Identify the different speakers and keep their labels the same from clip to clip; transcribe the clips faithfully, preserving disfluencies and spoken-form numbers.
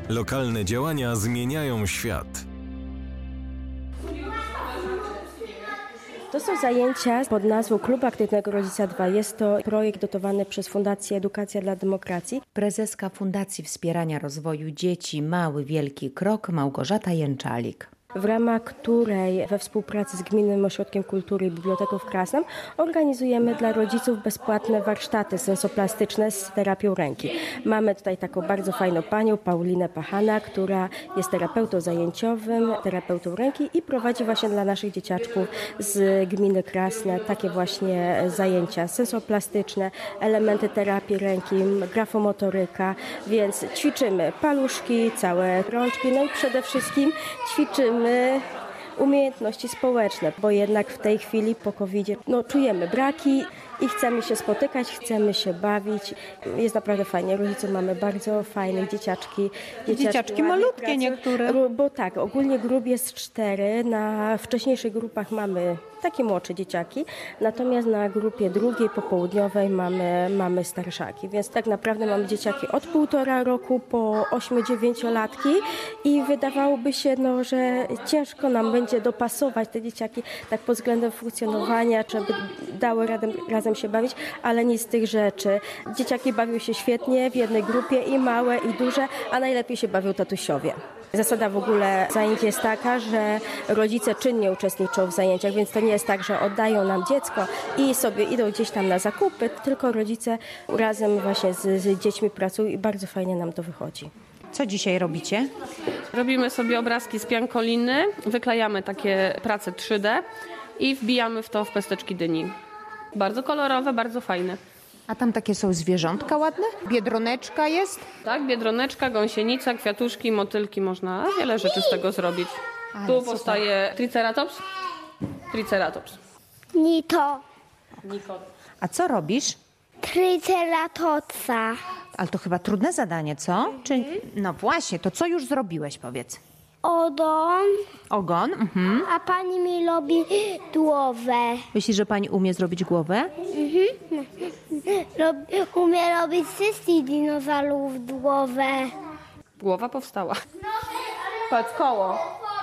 Speaker 1: Lokalne działania zmieniają świat.
Speaker 2: To są zajęcia pod nazwą Klub Aktywnego Rodzica dwa. Jest to projekt dotowany przez Fundację Edukacja dla Demokracji.
Speaker 3: Prezeska Fundacji Wspierania Rozwoju Dzieci Mały Wielki Krok Małgorzata Jęczalik.
Speaker 2: W ramach której we współpracy z Gminnym Ośrodkiem Kultury i Biblioteką w Krasnem organizujemy dla rodziców bezpłatne warsztaty sensoplastyczne z terapią ręki. Mamy tutaj taką bardzo fajną panią, Paulinę Pachana, która jest terapeutą zajęciowym, terapeutą ręki i prowadzi właśnie dla naszych dzieciaczków z Gminy Krasne takie właśnie zajęcia sensoplastyczne, elementy terapii ręki, grafomotoryka, więc ćwiczymy paluszki, całe rączki, no i przede wszystkim ćwiczymy umiejętności społeczne, bo jednak w tej chwili po kowidzie no, czujemy braki i chcemy się spotykać, chcemy się bawić. Jest naprawdę fajnie. Rodzice mamy bardzo fajne dzieciaczki.
Speaker 3: Dzieciaczki, dzieciaczki malutkie pracy, niektóre.
Speaker 2: Bo tak, ogólnie grup jest cztery. Na wcześniejszych grupach mamy takie młodsze dzieciaki, natomiast na grupie drugiej popołudniowej mamy, mamy starszaki, więc tak naprawdę mamy dzieciaki od półtora roku po ośmiu-dziewięciolatki i wydawałoby się, no, że ciężko nam będzie dopasować te dzieciaki tak pod względem funkcjonowania, żeby dały radę, razem się bawić, ale nic z tych rzeczy. Dzieciaki bawią się świetnie w jednej grupie i małe i duże, a najlepiej się bawią tatusiowie. Zasada w ogóle zajęć jest taka, że rodzice czynnie uczestniczą w zajęciach, więc to nie jest tak, że oddają nam dziecko i sobie idą gdzieś tam na zakupy, tylko rodzice razem właśnie z, z dziećmi pracują i bardzo fajnie nam to wychodzi.
Speaker 3: Co dzisiaj robicie?
Speaker 4: Robimy sobie obrazki z piankoliny, wyklejamy takie prace trzy D i wbijamy w to w pesteczki dyni. Bardzo kolorowe, bardzo fajne.
Speaker 3: A tam takie są zwierzątka ładne? Biedroneczka jest?
Speaker 4: Tak, biedroneczka, gąsienica, kwiatuszki, motylki, można wiele rzeczy z tego zrobić.
Speaker 3: Ale
Speaker 4: tu
Speaker 3: super.
Speaker 4: powstaje triceratops. Triceratops.
Speaker 5: Nito.
Speaker 4: Nikon.
Speaker 3: A co robisz?
Speaker 5: Triceratopsa.
Speaker 3: Ale to chyba trudne zadanie, co? Czy... No właśnie, to co już zrobiłeś, powiedz?
Speaker 5: Ogon,
Speaker 3: Ogon? Mhm.
Speaker 5: a pani mi robi głowę.
Speaker 3: Myślisz, że pani umie zrobić głowę?
Speaker 5: Mhm. Rob, umie robić wszystkich dinozaurów głowę.
Speaker 4: Głowa powstała. Patrz, koło.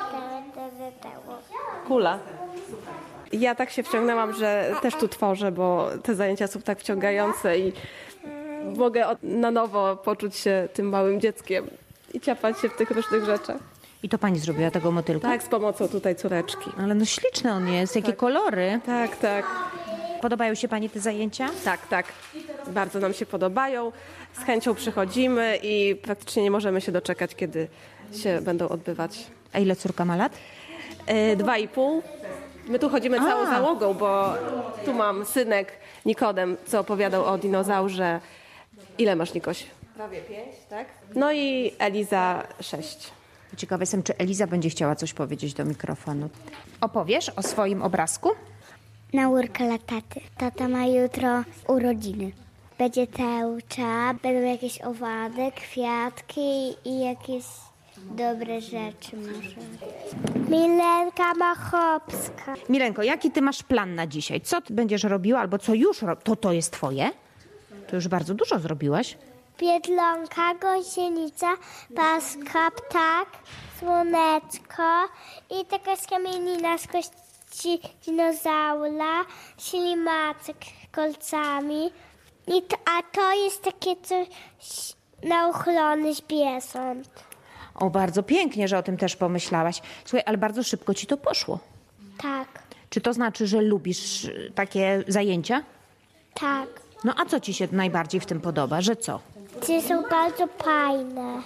Speaker 4: Kula. Ja tak się wciągnęłam, że też tu tworzę, bo te zajęcia są tak wciągające i mogę od, na nowo poczuć się tym małym dzieckiem i ciapać się w tych różnych rzeczach.
Speaker 3: I to pani zrobiła tego motylka?
Speaker 4: Tak, z pomocą tutaj córeczki.
Speaker 3: Ale no śliczny on jest, jakie
Speaker 4: tak.
Speaker 3: kolory.
Speaker 4: Tak, tak.
Speaker 3: Podobają się pani te zajęcia?
Speaker 4: Tak, tak. Bardzo nam się podobają. Z chęcią przychodzimy i praktycznie nie możemy się doczekać, kiedy się będą odbywać.
Speaker 3: A ile córka ma lat?
Speaker 4: E, dwa i pół. My tu chodzimy
Speaker 3: A.
Speaker 4: całą załogą, bo tu mam synek Nikodem, co opowiadał o dinozaurze. Ile masz, Nikoś? Prawie pięć, tak? No i Eliza sześć.
Speaker 3: Ciekawa jestem, czy Eliza będzie chciała coś powiedzieć do mikrofonu. Opowiesz o swoim obrazku?
Speaker 5: Nauka dla taty. Tata ma jutro urodziny. Będzie tęcza, będą jakieś owady, kwiatki i jakieś dobre rzeczy może. Milenka Machowska.
Speaker 3: Milenko, jaki ty masz plan na dzisiaj? Co ty będziesz robiła albo co już robisz? To to jest twoje? To już bardzo dużo zrobiłaś.
Speaker 5: Biedronka, gąsienica, paska, ptak, słoneczko i taka skamienina z kości dinozaura, ślimaczek kolcami. I to, a to jest takie coś na ochronę zwierząt.
Speaker 3: O, bardzo pięknie, że o tym też pomyślałaś. Słuchaj, ale bardzo szybko ci to poszło.
Speaker 5: Tak,
Speaker 3: Czy to znaczy, że lubisz y, takie zajęcia?
Speaker 5: tak.
Speaker 3: No a co ci się najbardziej w tym podoba? Że co?
Speaker 5: Te są bardzo fajne.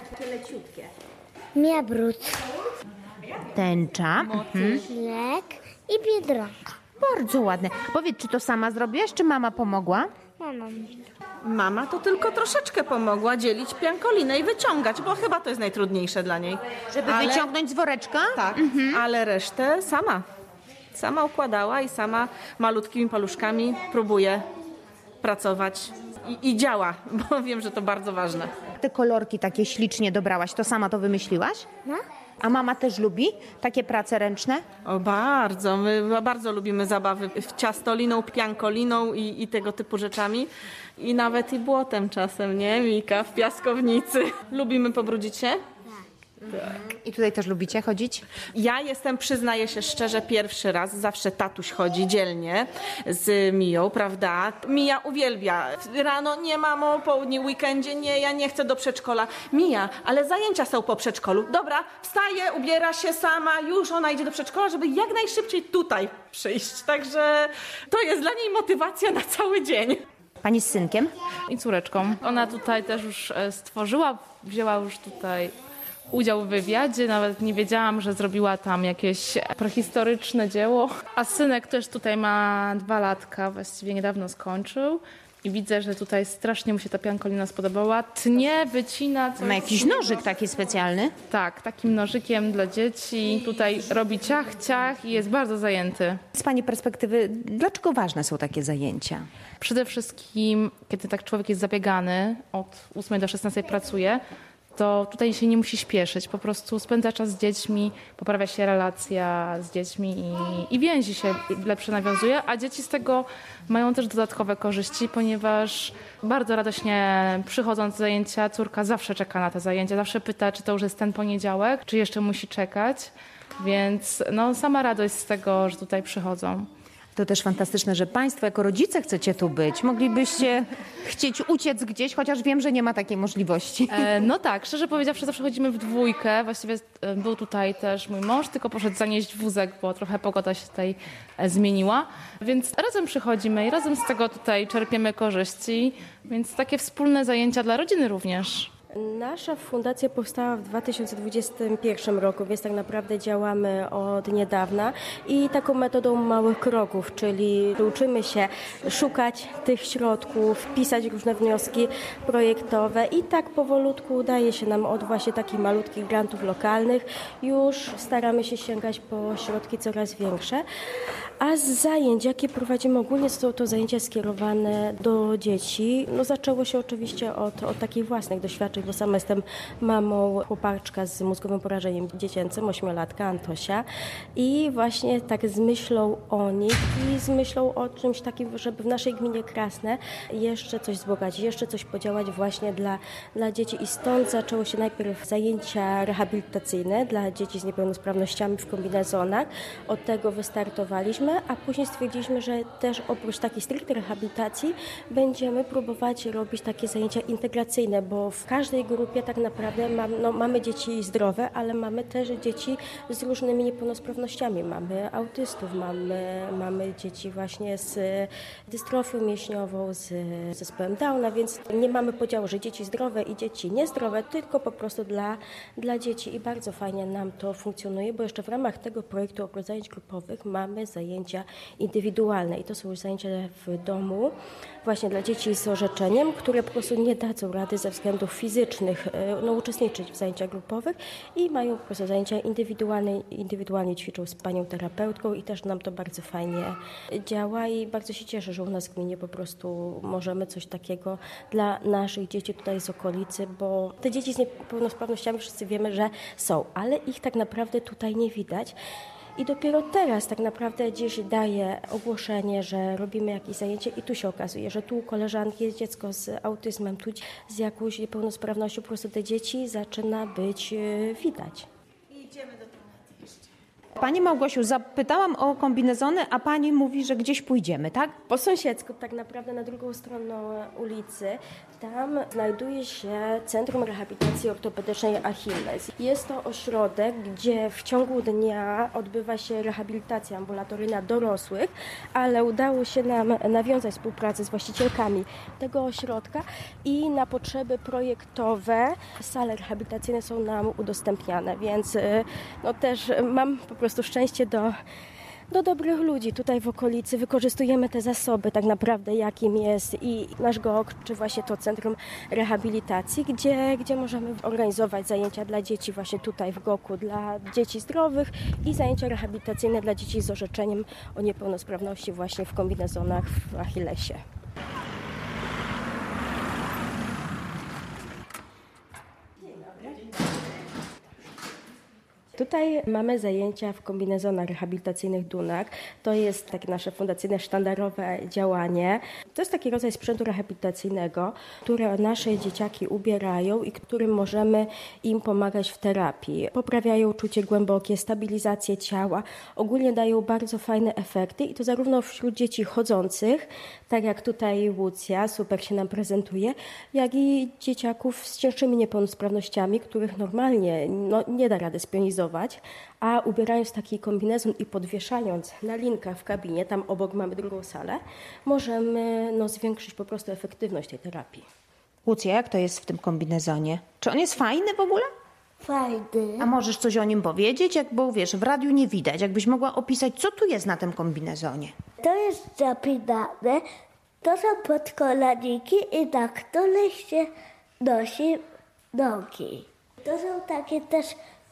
Speaker 5: Miabród,
Speaker 3: Tęcza. Mhm.
Speaker 5: lek i biedronka.
Speaker 3: Bardzo ładne. Powiedz, czy to sama zrobiłaś, czy mama pomogła?
Speaker 5: Mama.
Speaker 6: Mama to tylko troszeczkę pomogła dzielić piankolinę i wyciągać, bo chyba to jest najtrudniejsze dla niej.
Speaker 3: Żeby
Speaker 6: ale,
Speaker 3: wyciągnąć z woreczka?
Speaker 6: Tak, mhm. ale resztę sama. Sama układała i sama malutkimi paluszkami próbuje pracować. I, I działa, bo wiem, że to bardzo ważne.
Speaker 3: Te kolorki takie ślicznie dobrałaś, to sama to wymyśliłaś?
Speaker 5: No.
Speaker 3: A mama też lubi takie prace ręczne?
Speaker 6: O, bardzo. My bardzo lubimy zabawy w ciastoliną, piankoliną i, i tego typu rzeczami. I nawet i błotem czasem, nie, Mika, w piaskownicy. Lubimy pobrudzić się?
Speaker 3: I tutaj też lubicie chodzić?
Speaker 6: Ja jestem, przyznaję się szczerze, pierwszy raz. Zawsze tatuś chodzi dzielnie z Miją, prawda? Mija uwielbia. Rano nie, mamo, południe, weekendzie nie, ja nie chcę do przedszkola. Mija, ale zajęcia są po przedszkolu. Dobra, wstaje, ubiera się sama, już ona idzie do przedszkola, żeby jak najszybciej tutaj przyjść. Także to jest dla niej motywacja na cały dzień.
Speaker 3: Pani z synkiem?
Speaker 7: I córeczką. Ona tutaj też już e, stworzyła, wzięła już tutaj udział w wywiadzie. Nawet nie wiedziałam, że zrobiła tam jakieś prehistoryczne dzieło. A synek też tutaj ma dwa latka, właściwie niedawno skończył. I widzę, że tutaj strasznie mu się ta piankolina spodobała. Tnie, wycina. Coś.
Speaker 3: Ma jakiś nożyk taki specjalny?
Speaker 7: Tak, takim nożykiem dla dzieci. Tutaj robi ciach, ciach i jest bardzo zajęty.
Speaker 3: Z pani perspektywy, dlaczego ważne są takie zajęcia?
Speaker 7: Przede wszystkim, kiedy tak człowiek jest zabiegany, od ósmej do szesnastej pracuje, to tutaj się nie musi śpieszyć. Po prostu spędza czas z dziećmi, poprawia się relacja z dziećmi i, i więzi się lepsze nawiązuje, a dzieci z tego mają też dodatkowe korzyści, ponieważ bardzo radośnie przychodząc do zajęcia, córka zawsze czeka na te zajęcia, zawsze pyta, czy to już jest ten poniedziałek, czy jeszcze musi czekać, więc no, sama radość z tego, że tutaj przychodzą.
Speaker 3: To też fantastyczne, że państwo jako rodzice chcecie tu być. Moglibyście chcieć uciec gdzieś, chociaż wiem, że nie ma takiej możliwości.
Speaker 7: E, no tak, szczerze powiedziawszy, zawsze chodzimy w dwójkę. Właściwie e, był tutaj też mój mąż, tylko poszedł zanieść wózek, bo trochę pogoda się tutaj e, zmieniła. Więc razem przychodzimy i razem z tego tutaj czerpiemy korzyści. Więc takie wspólne zajęcia dla rodziny również.
Speaker 2: Nasza fundacja powstała w dwa tysiące dwudziestym pierwszym roku, więc tak naprawdę działamy od niedawna i taką metodą małych kroków, czyli uczymy się szukać tych środków, pisać różne wnioski projektowe i tak powolutku udaje się nam od właśnie takich malutkich grantów lokalnych. Już staramy się sięgać po środki coraz większe. A z zajęć, jakie prowadzimy ogólnie, są to zajęcia skierowane do dzieci. No, zaczęło się oczywiście od, od takich własnych doświadczeń, bo sama jestem mamą chłopaczka z mózgowym porażeniem dziecięcym, ośmiolatka Antosia i właśnie tak z myślą o nich i z myślą o czymś takim, żeby w naszej gminie Krasne jeszcze coś wzbogacić, jeszcze coś podziałać właśnie dla, dla dzieci i stąd zaczęło się najpierw zajęcia rehabilitacyjne dla dzieci z niepełnosprawnościami w kombinezonach. Od tego wystartowaliśmy, a później stwierdziliśmy, że też oprócz takiej stricte rehabilitacji będziemy próbować robić takie zajęcia integracyjne, bo w każdej grupie tak naprawdę mam, no, mamy dzieci zdrowe, ale mamy też dzieci z różnymi niepełnosprawnościami. Mamy autystów, mamy, mamy dzieci właśnie z dystrofią mięśniową, z zespołem Downa, więc nie mamy podziału, że dzieci zdrowe i dzieci niezdrowe, tylko po prostu dla, dla dzieci i bardzo fajnie nam to funkcjonuje, bo jeszcze w ramach tego projektu oprócz zajęć grupowych mamy zajęcia indywidualne i to są już zajęcia w domu właśnie dla dzieci z orzeczeniem, które po prostu nie dadzą rady ze względów fizycznych no, uczestniczyć w zajęciach grupowych i mają po prostu zajęcia indywidualne, indywidualnie ćwiczą z panią terapeutką i też nam to bardzo fajnie działa i bardzo się cieszę, że u nas w gminie po prostu możemy coś takiego dla naszych dzieci tutaj z okolicy, bo te dzieci z niepełnosprawnościami wszyscy wiemy, że są, ale ich tak naprawdę tutaj nie widać. I dopiero teraz tak naprawdę gdzieś daje ogłoszenie, że robimy jakieś zajęcie i tu się okazuje, że tu u koleżanki jest dziecko z autyzmem, tu z jakąś niepełnosprawnością, po prostu te dzieci zaczyna być widać.
Speaker 3: Pani Małgosiu, zapytałam o kombinezony, a pani mówi, że gdzieś pójdziemy, tak?
Speaker 2: Po sąsiedzku, tak naprawdę na drugą stronę ulicy, tam znajduje się Centrum Rehabilitacji Ortopedycznej Achilles. Jest to ośrodek, gdzie w ciągu dnia odbywa się rehabilitacja ambulatoryjna dorosłych, ale udało się nam nawiązać współpracę z właścicielkami tego ośrodka i na potrzeby projektowe sale rehabilitacyjne są nam udostępniane, więc no też mam po prostu szczęście do, do dobrych ludzi tutaj w okolicy. Wykorzystujemy te zasoby tak naprawdę, jakim jest i nasz G O K, czy właśnie to Centrum Rehabilitacji, gdzie, gdzie możemy organizować zajęcia dla dzieci właśnie tutaj w G O K-u, dla dzieci zdrowych i zajęcia rehabilitacyjne dla dzieci z orzeczeniem o niepełnosprawności właśnie w kombinezonach w Achillesie. Tutaj mamy zajęcia w kombinezonach rehabilitacyjnych Dunak. To jest takie nasze fundacyjne, sztandarowe działanie. To jest taki rodzaj sprzętu rehabilitacyjnego, które nasze dzieciaki ubierają i którym możemy im pomagać w terapii. Poprawiają czucie głębokie, stabilizację ciała. Ogólnie dają bardzo fajne efekty i to zarówno wśród dzieci chodzących, tak jak tutaj Łucja, super się nam prezentuje, jak i dzieciaków z cięższymi niepełnosprawnościami, których normalnie no, nie da rady spionizować, a ubierając taki kombinezon i podwieszając na linkach w kabinie, tam obok mamy drugą salę, możemy no, zwiększyć po prostu efektywność tej terapii.
Speaker 3: Łucja, jak to jest w tym kombinezonie? Czy on jest fajny w ogóle?
Speaker 5: Fajny.
Speaker 3: A możesz coś o nim powiedzieć? Jak, bo wiesz, w radiu nie widać. Jakbyś mogła opisać, co tu jest na tym kombinezonie?
Speaker 5: To jest zapinane. To są podkolaniki i na których się nosi nogi. To są takie też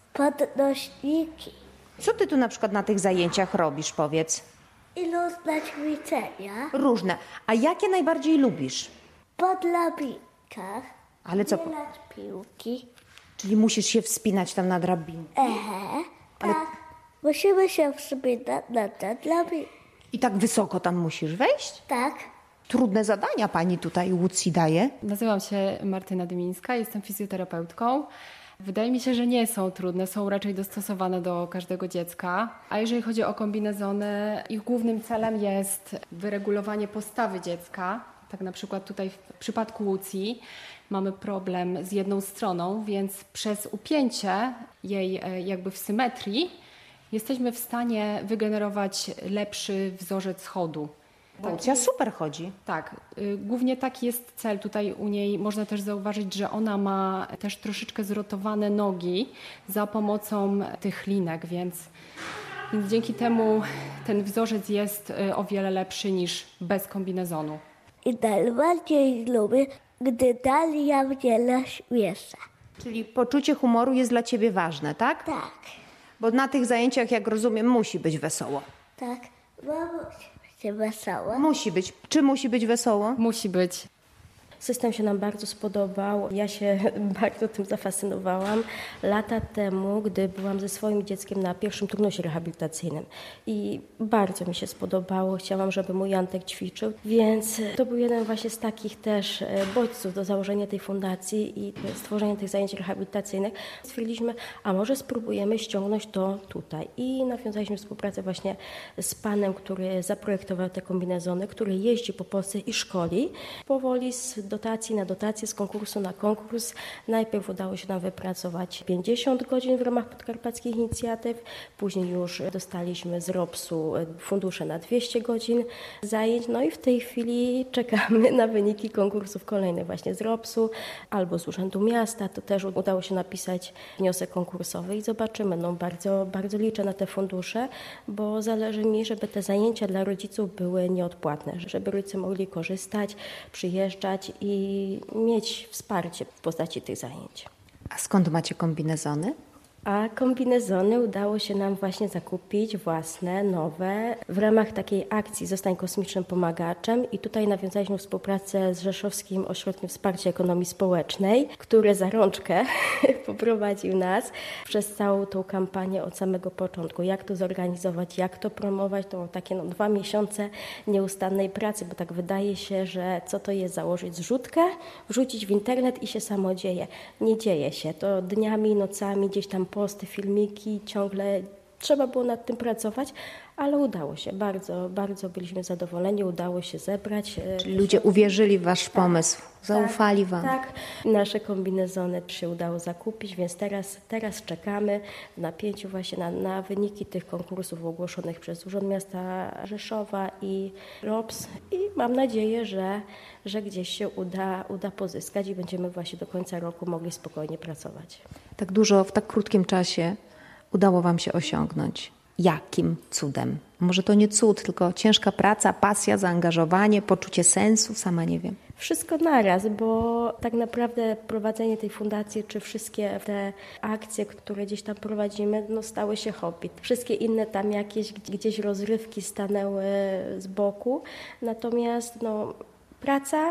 Speaker 5: podnośniki.
Speaker 3: Co ty tu na przykład na tych zajęciach robisz, powiedz?
Speaker 5: I różne ćwiczenia
Speaker 3: Różne. A jakie najbardziej lubisz?
Speaker 5: po drabinkach.
Speaker 3: Ale co?
Speaker 5: Strzelać piłki.
Speaker 3: Czyli musisz się wspinać tam na drabinę.
Speaker 5: Ehe, tak. Musimy się wspinać na te drabinki.
Speaker 3: I tak wysoko tam musisz wejść?
Speaker 5: Tak.
Speaker 3: Trudne zadania pani tutaj Łucji daje.
Speaker 8: Nazywam się Martyna Dymińska, jestem fizjoterapeutką. Wydaje mi się, że nie są trudne, są raczej dostosowane do każdego dziecka. A jeżeli chodzi o kombinezony, ich głównym celem jest wyregulowanie postawy dziecka. Tak na przykład tutaj w przypadku Łucji mamy problem z jedną stroną, więc przez upięcie jej jakby w symetrii jesteśmy w stanie wygenerować lepszy wzorzec chodu.
Speaker 3: Łucja super chodzi.
Speaker 8: Tak, y, głównie taki jest cel tutaj u niej. Można też zauważyć, że ona ma też troszeczkę zrotowane nogi za pomocą tych linek, więc, więc dzięki temu ten wzorzec jest y, o wiele lepszy niż bez kombinezonu.
Speaker 5: I najbardziej lubię, gdy Dalia mnie naśmiesza.
Speaker 3: Czyli poczucie humoru jest dla ciebie ważne, tak?
Speaker 5: Tak,
Speaker 3: Bo na tych zajęciach, jak rozumiem, musi być wesoło.
Speaker 5: tak. Mamusia się wesoła.
Speaker 3: Musi być. Czy musi być wesoło?
Speaker 8: Musi być.
Speaker 2: System się nam bardzo spodobał. Ja się bardzo tym zafascynowałam lata temu, gdy byłam ze swoim dzieckiem na pierwszym turnusie rehabilitacyjnym. I bardzo mi się spodobało. Chciałam, żeby mój Antek ćwiczył. Więc to był jeden właśnie z takich też bodźców do założenia tej fundacji i stworzenia tych zajęć rehabilitacyjnych. Stwierdziliśmy, a może spróbujemy ściągnąć to tutaj. I nawiązaliśmy współpracę właśnie z panem, który zaprojektował te kombinezony, który jeździ po Polsce i szkoli. Powoli z dotacji na dotację, z konkursu na konkurs. Najpierw udało się nam wypracować pięćdziesiąt godzin w ramach podkarpackich inicjatyw. Później już dostaliśmy z ropsu fundusze na dwieście godzin zajęć. No i w tej chwili czekamy na wyniki konkursów kolejnych właśnie z ropsu albo z Urzędu Miasta. To też udało się napisać wniosek konkursowy i zobaczymy. No bardzo, bardzo liczę na te fundusze, bo zależy mi, żeby te zajęcia dla rodziców były nieodpłatne, żeby rodzice mogli korzystać, przyjeżdżać i mieć wsparcie w postaci tych zajęć.
Speaker 3: A skąd macie kombinezony?
Speaker 2: A kombinezony udało się nam właśnie zakupić własne, nowe, w ramach takiej akcji Zostań kosmicznym pomagaczem i tutaj nawiązaliśmy współpracę z Rzeszowskim Ośrodkiem Wsparcia Ekonomii Społecznej, który za rączkę poprowadził nas przez całą tą kampanię od samego początku. Jak to zorganizować, jak to promować, to takie no, dwa miesiące nieustannej pracy, bo tak wydaje się, że co to jest założyć zrzutkę, wrzucić w internet i się samo dzieje. Nie dzieje się. To dniami, nocami gdzieś tam posty, filmiki, ciągle trzeba było nad tym pracować, ale udało się. Bardzo, bardzo byliśmy zadowoleni, udało się zebrać.
Speaker 3: Czyli ludzie uwierzyli w wasz pomysł, zaufali
Speaker 2: tak,
Speaker 3: wam.
Speaker 2: Tak, nasze kombinezony się udało zakupić, więc teraz, teraz czekamy w napięciu właśnie na, na wyniki tych konkursów ogłoszonych przez Urząd Miasta Rzeszowa i ROPS i mam nadzieję, że, że gdzieś się uda, uda pozyskać i będziemy właśnie do końca roku mogli spokojnie pracować.
Speaker 3: Tak dużo w tak krótkim czasie udało wam się osiągnąć. Jakim cudem? Może to nie cud, tylko ciężka praca, pasja, zaangażowanie, poczucie sensu, sama nie wiem.
Speaker 2: Wszystko naraz, bo tak naprawdę prowadzenie tej fundacji, czy wszystkie te akcje, które gdzieś tam prowadzimy, no stały się hobby. Wszystkie inne tam jakieś gdzieś rozrywki stanęły z boku, natomiast no, praca,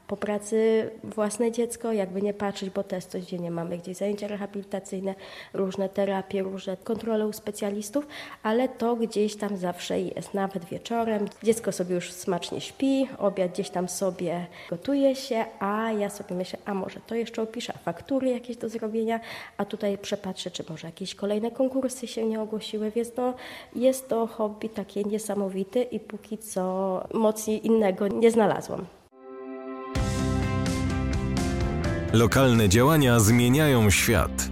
Speaker 2: po pracy własne dziecko, jakby nie patrzeć, bo to jest coś, gdzie nie mamy gdzieś zajęcia rehabilitacyjne, różne terapie, różne kontrole u specjalistów, ale to gdzieś tam zawsze jest, nawet wieczorem. Dziecko sobie już smacznie śpi, obiad gdzieś tam sobie gotuje się, a ja sobie myślę, a może to jeszcze opiszę, a faktury jakieś do zrobienia, a tutaj przepatrzę, czy może jakieś kolejne konkursy się nie ogłosiły, więc no, jest to hobby takie niesamowite i póki co mocniej innego nie znalazłam.
Speaker 1: Lokalne działania zmieniają świat.